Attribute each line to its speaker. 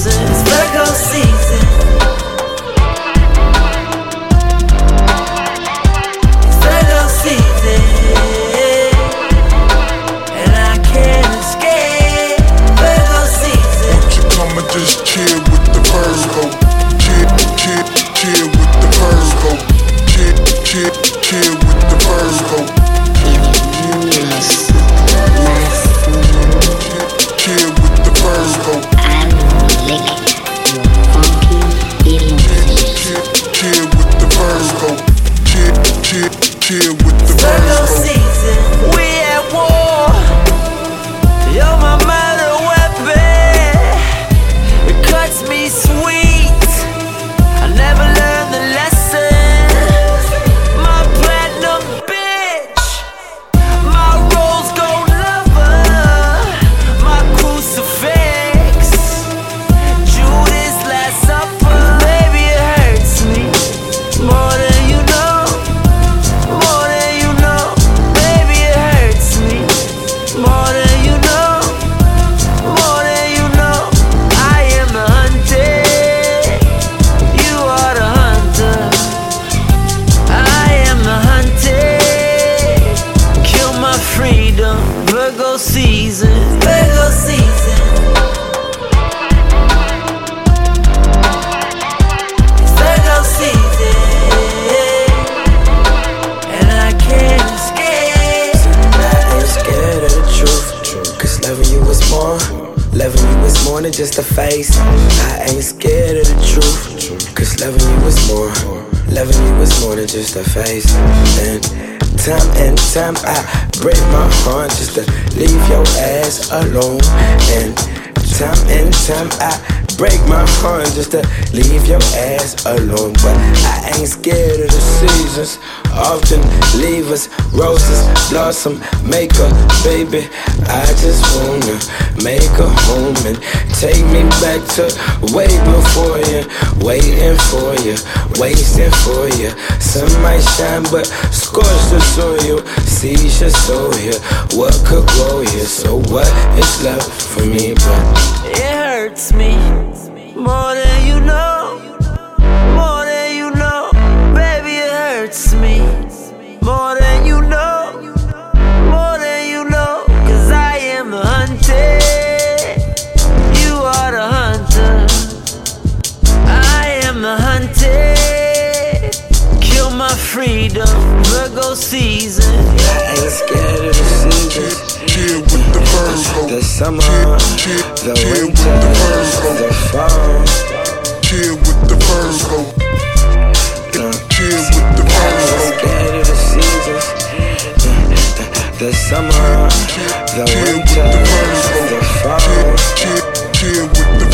Speaker 1: season. It's Virgo season. It's Virgo season, and I can't escape Virgo season.
Speaker 2: Won't you come and just chill with the Virgo? Chill with the Virgo. Chill with the Virgo. Chill with the Virgo.
Speaker 3: I will lick your funky idioms.
Speaker 2: Chill with the Virgo. Chill with the
Speaker 1: Virgo
Speaker 2: Virgo.
Speaker 1: season. We at war. You're my murder weapon. It cuts me sweet. I never learned the lesson. My platinum bitch. My rose gold lover. My crucifix. Judas Last Supper. Baby, it hurts me more than you know. More than you know. Baby, it hurts me more than you know. More than you know. I am the hunted. You are the hunter. I am the hunted. Kill my freedom. Virgo season. Virgo season. It's Virgo season, and I can't escape.
Speaker 4: I ain't scared of the truth, cause loving you is more. Loving you is more than just a face. I ain't scared of the truth, cause loving you is more. Loving you is more than just a face. And time I break my heart just to leave your ass alone. And time I break my heart just to leave your ass alone. But I ain't scared of the seasons. Often leave us roses, blossom, make a baby. I just wanna make a home and take me back to way before you. Waiting for you, waiting for you. Sun might shine but scorch the soil. Seeds your soul here, what could grow here? So what is love for me? But
Speaker 1: It hurts me more than you know. More than you know. Baby, it hurts me more than you know. More than you know. Cause I am the hunted. You are the hunter. I am the hunted. Kill my freedom. Virgo season.
Speaker 4: I ain't scared of the seasons.
Speaker 2: Chill with the Virgo.
Speaker 4: The summer, the winter, the fall.
Speaker 2: Chill with the Virgo. Chill with the
Speaker 4: I ain't
Speaker 2: Virgo.
Speaker 4: scared of the seasons. The summer, the winter, the fall.
Speaker 2: Chill with the